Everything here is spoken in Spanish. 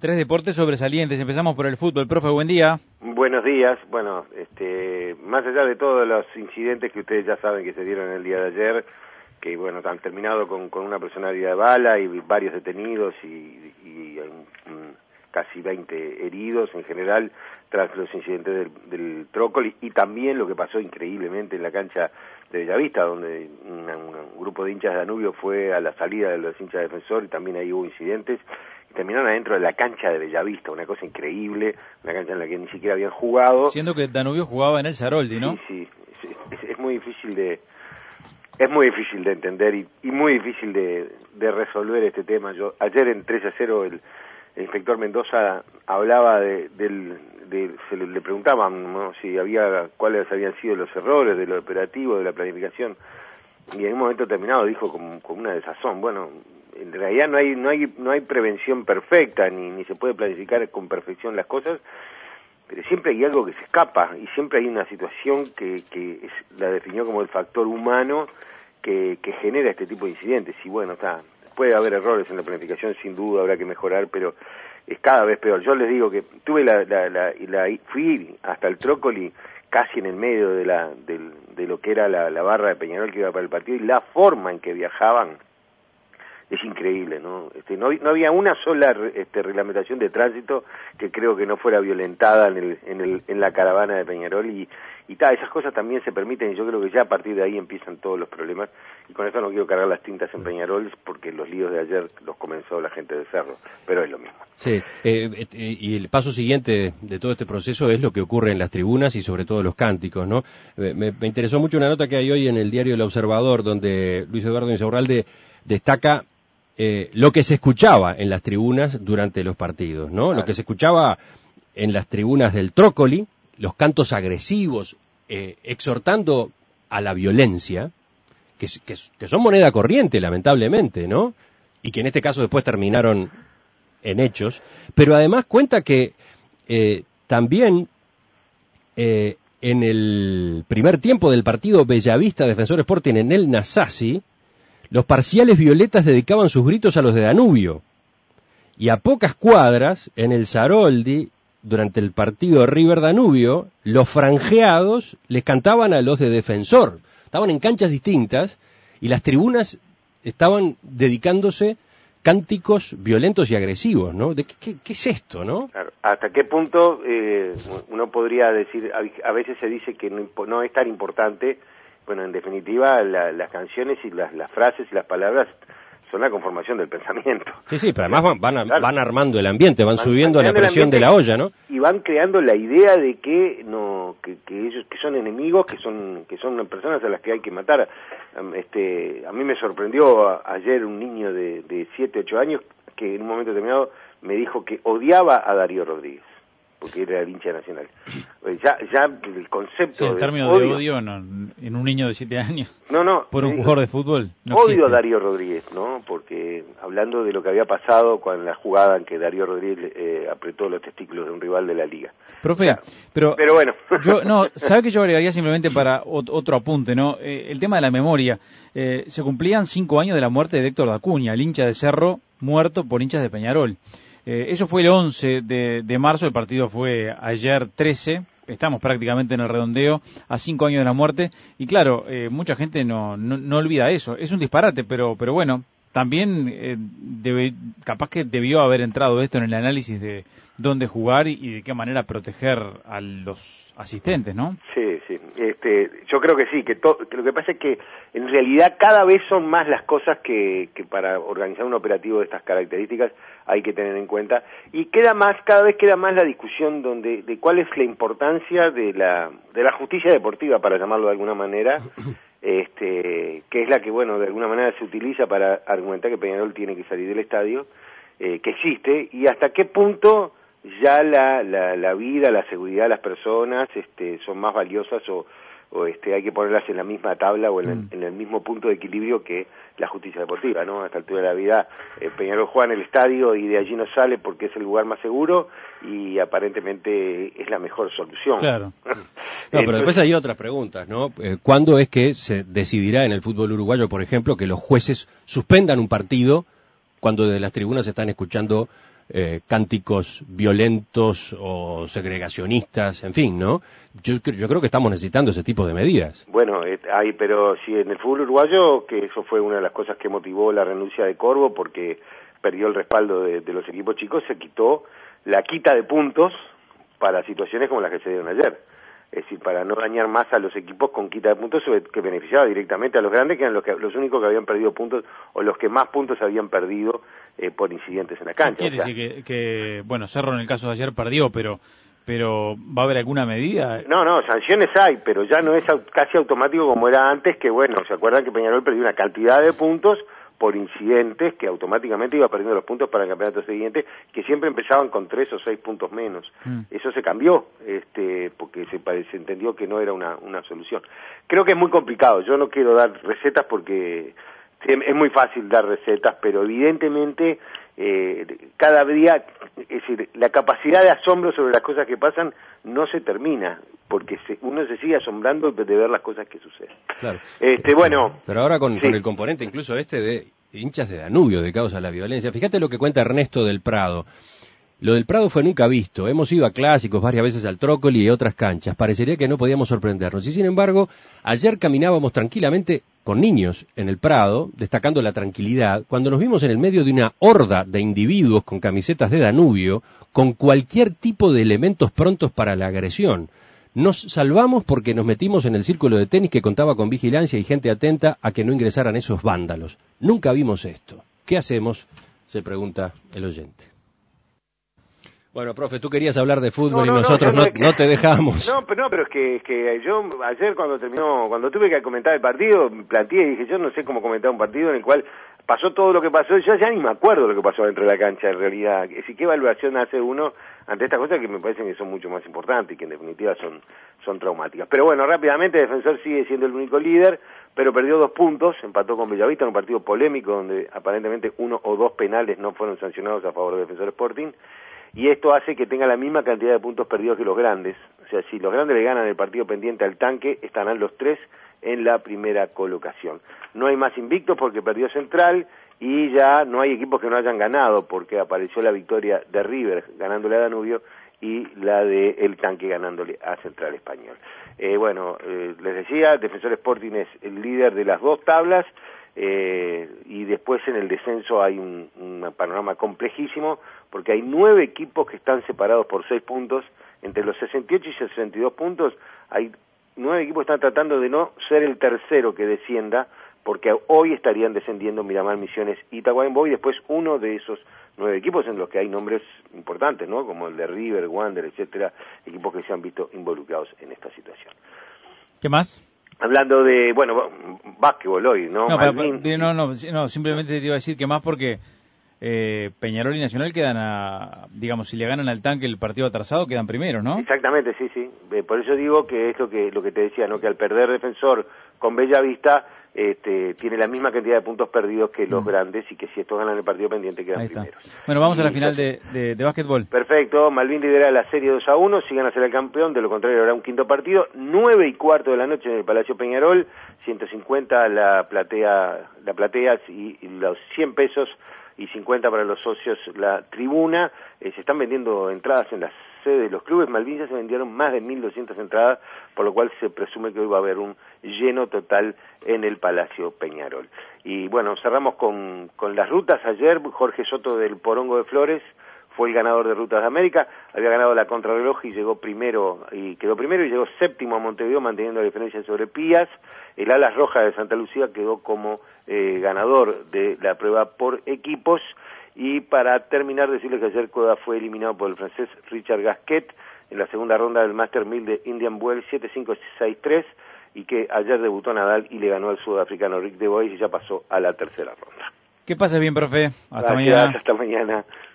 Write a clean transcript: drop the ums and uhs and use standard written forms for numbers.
Tres deportes sobresalientes. Empezamos por el fútbol. Profe, buen día. Buenos días. Bueno, más allá de todos los incidentes que ustedes ya saben que se dieron el día de ayer, que bueno, han terminado con una personalidad de bala y varios detenidos y casi 20 heridos en general tras los incidentes del Trócoli, y también lo que pasó increíblemente en la cancha de Bellavista, donde un grupo de hinchas de Danubio fue a la salida de los hinchas de Defensor y también ahí hubo incidentes. Terminaron adentro de la cancha de Bellavista, una cosa increíble, una cancha en la que ni siquiera habían jugado. Siendo que Danubio jugaba en el Saroldi, ¿no? Sí, es muy difícil de entender y muy difícil de resolver este tema. Ayer en 3-0 el inspector Mendoza hablaba le preguntaban, ¿no?, si cuáles habían sido los errores del operativo, de la planificación, y en un momento determinado dijo con una desazón, bueno, en realidad no hay prevención perfecta, ni se puede planificar con perfección las cosas, pero siempre hay algo que se escapa, y siempre hay una situación que la definió como el factor humano que genera este tipo de incidentes. Y bueno, puede haber errores en la planificación, sin duda habrá que mejorar, pero es cada vez peor. Yo les digo que tuve fui hasta el Trócoli casi en el medio de lo que era la barra de Peñarol que iba para el partido, y la forma en que viajaban es increíble, ¿no? No había una sola reglamentación de tránsito que creo que no fuera violentada en la caravana de Peñarol, y esas cosas también se permiten, y yo creo que ya a partir de ahí empiezan todos los problemas, y con eso no quiero cargar las tintas en Peñarol, porque los líos de ayer los comenzó la gente de Cerro, pero es lo mismo. Sí, y el paso siguiente de todo este proceso es lo que ocurre en las tribunas y sobre todo los cánticos, ¿no? Me interesó mucho una nota que hay hoy en el diario El Observador, donde Luis Eduardo Insaurralde destaca lo que se escuchaba en las tribunas durante los partidos, ¿no? Claro. Lo que se escuchaba en las tribunas del Trócoli, los cantos agresivos, exhortando a la violencia, que son moneda corriente, lamentablemente, ¿no? Y que en este caso después terminaron en hechos, pero además cuenta que también en el primer tiempo del partido Bellavista Defensor Sporting en el Nasasi, los parciales violetas dedicaban sus gritos a los de Danubio, y a pocas cuadras, en el Saroldi, durante el partido River-Danubio, los franjeados les cantaban a los de Defensor. Estaban en canchas distintas, y las tribunas estaban dedicándose cánticos violentos y agresivos, ¿no? ¿Qué es esto, no? Claro. ¿Hasta qué punto uno podría decir, a veces se dice que no es tan importante? Bueno, en definitiva, las canciones y las frases y las palabras son la conformación del pensamiento. Sí, pero además van armando el ambiente, van subiendo la presión de la olla, ¿no? Y van creando la idea de que ellos que son enemigos, que son personas a las que hay que matar. A mí me sorprendió ayer un niño de 7, 8 años que en un momento determinado me dijo que odiaba a Darío Rodríguez, porque era el hincha Nacional. Ya el concepto sí, el término de odio en un niño de 7 años. No. Por un jugador de fútbol. No odio existe. A Darío Rodríguez, ¿no? Porque hablando de lo que había pasado con la jugada en que Darío Rodríguez apretó los testículos de un rival de la liga. Profe, pero bueno. ¿Sabe que yo agregaría simplemente para otro apunte, ¿no? El tema de la memoria. Se cumplían 5 años de la muerte de Héctor Dacuña, el hincha de Cerro, muerto por hinchas de Peñarol. Eso fue el 11 de marzo, el partido fue ayer 13, estamos prácticamente en el redondeo, a 5 años de la muerte, y claro, mucha gente no olvida eso, es un disparate, pero bueno, también capaz que debió haber entrado esto en el análisis de dónde jugar y de qué manera proteger a los asistentes, ¿no? Sí. Yo creo que sí, que lo que pasa es que en realidad cada vez son más las cosas que para organizar un operativo de estas características hay que tener en cuenta, y cada vez queda más la discusión de cuál es la importancia de la justicia deportiva, para llamarlo de alguna manera, que es la que, bueno, de alguna manera se utiliza para argumentar que Peñarol tiene que salir del estadio, que existe, y hasta qué punto ya la vida, la seguridad de las personas son más valiosas o hay que ponerlas en la misma tabla o en el mismo punto de equilibrio que la justicia deportiva, ¿no? A esta altura de la vida, Peñarol juega en el estadio y de allí no sale porque es el lugar más seguro y aparentemente es la mejor solución. Claro. Pero después hay otras preguntas, ¿no? ¿Cuándo es que se decidirá en el fútbol uruguayo, por ejemplo, que los jueces suspendan un partido cuando desde las tribunas se están escuchando cánticos violentos o segregacionistas, en fin, ¿no? Yo creo que estamos necesitando ese tipo de medidas. Bueno, pero sí, en el fútbol uruguayo, que eso fue una de las cosas que motivó la renuncia de Corvo, porque perdió el respaldo de los equipos chicos, se quitó la quita de puntos para situaciones como las que se dieron ayer. Es decir, para no dañar más a los equipos con quita de puntos que beneficiaba directamente a los grandes, que eran los únicos que habían perdido puntos o los que más puntos habían perdido por incidentes en la cancha. Quiere decir que, bueno, Cerro en el caso de ayer perdió, pero ¿va a haber alguna medida? No, sanciones hay, pero ya no es casi automático como era antes, que bueno, ¿se acuerdan que Peñarol perdió una cantidad de puntos por incidentes que automáticamente iba perdiendo los puntos para el campeonato siguiente, que siempre empezaban con 3 o 6 puntos menos? Eso se cambió, porque se entendió que no era una solución. Creo que es muy complicado, yo no quiero dar recetas porque es muy fácil dar recetas, pero evidentemente cada día, es decir, la capacidad de asombro sobre las cosas que pasan no se termina, porque uno se sigue asombrando de ver las cosas que suceden. Claro. Bueno. Pero ahora con el componente incluso de hinchas de Danubio de causa de la violencia. Fíjate lo que cuenta Ernesto del Prado. Lo del Prado fue nunca visto. Hemos ido a clásicos varias veces al Trócoli y otras canchas. Parecería que no podíamos sorprendernos. Y sin embargo, ayer caminábamos tranquilamente con niños en el Prado, destacando la tranquilidad, cuando nos vimos en el medio de una horda de individuos con camisetas de Danubio, con cualquier tipo de elementos prontos para la agresión. Nos salvamos porque nos metimos en el círculo de tenis que contaba con vigilancia y gente atenta a que no ingresaran esos vándalos. Nunca vimos esto. ¿Qué hacemos?, se pregunta el oyente. Bueno, profe, tú querías hablar de fútbol y nosotros no te dejamos. Pero es que yo ayer cuando tuve que comentar el partido, planteé y dije, yo no sé cómo comentar un partido en el cual pasó todo lo que pasó, yo ya ni me acuerdo lo que pasó dentro de la cancha en realidad. Es decir, ¿qué evaluación hace uno ante estas cosas que me parecen que son mucho más importantes y que en definitiva son traumáticas? Pero bueno, rápidamente Defensor sigue siendo el único líder, pero perdió 2 puntos, empató con Bellavista en un partido polémico donde aparentemente 1 o 2 penales no fueron sancionados a favor de Defensor Sporting. Y esto hace que tenga la misma cantidad de puntos perdidos que los grandes. O sea, si los grandes le ganan el partido pendiente al Tanque, estarán los 3 en la primera colocación. No hay más invictos porque perdió Central y ya no hay equipos que no hayan ganado porque apareció la victoria de River ganándole a Danubio y la de el Tanque ganándole a Central Español. Les decía, Defensor Sporting es el líder de las 2 tablas. Y después en el descenso hay un panorama complejísimo porque hay 9 equipos que están separados por 6 puntos. Entre los 68 y 62 puntos hay 9 equipos que están tratando de no ser el tercero que descienda, porque hoy estarían descendiendo Miramar, Misiones y Tacuarembó, y después uno de esos 9 equipos en los que hay nombres importantes, ¿no?, como el de River, Wander, etcétera, equipos que se han visto involucrados en esta situación. ¿Qué más? Hablando de, básquetbol hoy, ¿no? No, simplemente te iba a decir que más porque Peñarol y Nacional quedan digamos, si le ganan al Tanque el partido atrasado, quedan primeros, ¿no? Exactamente, sí. Por eso digo que es lo que te decía, ¿no?, que al perder Defensor con Bellavista, tiene la misma cantidad de puntos perdidos que los grandes y que si estos ganan el partido pendiente quedan primeros. Bueno, vamos a la final de básquetbol. Perfecto, Malvin lidera la serie 2-1, si gana será el campeón, de lo contrario habrá un quinto partido, 9:15 de la noche en el Palacio Peñarol, 150 la platea y los 100 pesos y 50 para los socios la tribuna. Se están vendiendo entradas en las sede de los clubes. Malvin ya se vendieron más de 1.200 entradas, por lo cual se presume que hoy va a haber un lleno total en el Palacio Peñarol. Y bueno, cerramos con las rutas. Ayer Jorge Soto del Porongo de Flores fue el ganador de Rutas de América, había ganado la contrarreloj y quedó primero y llegó séptimo a Montevideo manteniendo la diferencia sobre Pías. El Alas Roja de Santa Lucía quedó como ganador de la prueba por equipos. Y para terminar, decirles que ayer Coda fue eliminado por el francés Richard Gasquet en la segunda ronda del Master 1000 de Indian Wells 7-5-6-3 y que ayer debutó Nadal y le ganó al sudafricano Rick de Bois y ya pasó a la tercera ronda. Que pase bien, profe. Hasta mañana. Hasta mañana.